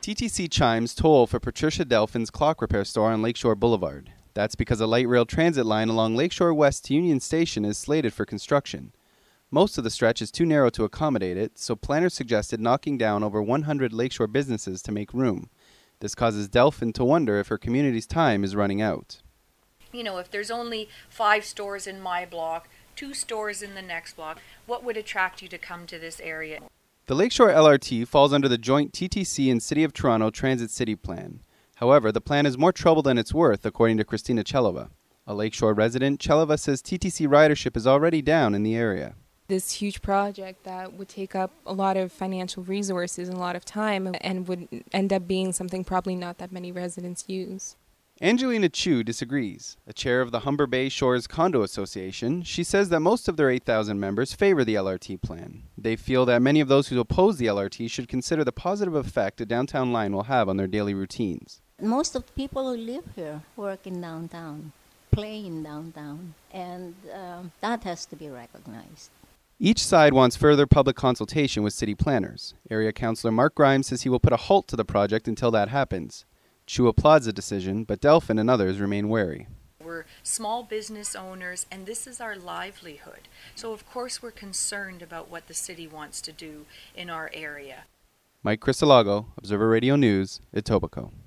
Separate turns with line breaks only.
TTC chimes toll for Patricia Delphin's clock repair store on Lakeshore Boulevard. That's because a light rail transit line along Lakeshore West to Union Station is slated for construction. Most of the stretch is too narrow to accommodate it, so planners suggested knocking down over 100 Lakeshore businesses to make room. This causes Delphin to wonder if her community's time is running out.
You know, if there's only 5 stores in my block, 2 stores in the next block, what would attract you to come to this area?
The Lakeshore LRT falls under the joint TTC and City of Toronto Transit City Plan. However, the plan is more trouble than it's worth, according to Christina Chelova. A Lakeshore resident, Chelova says TTC ridership is already down in the area.
This huge project that would take up a lot of financial resources and a lot of time and would end up being something probably not that many residents use.
Angelina Chu disagrees. A chair of the Humber Bay Shores Condo Association, she says that most of their 8,000 members favor the LRT plan. They feel that many of those who oppose the LRT should consider the positive effect a downtown line will have on their daily routines.
Most of the people who live here work in downtown, play in downtown, and that has to be recognized.
Each side wants further public consultation with city planners. Area Councillor Mark Grimes says he will put a halt to the project until that happens. Chu applauds the decision, but Delphin and others remain wary.
We're small business owners, and this is our livelihood. So, of course, we're concerned about what the city wants to do in our area.
Mike Crisolago, Observer Radio News, Etobicoke.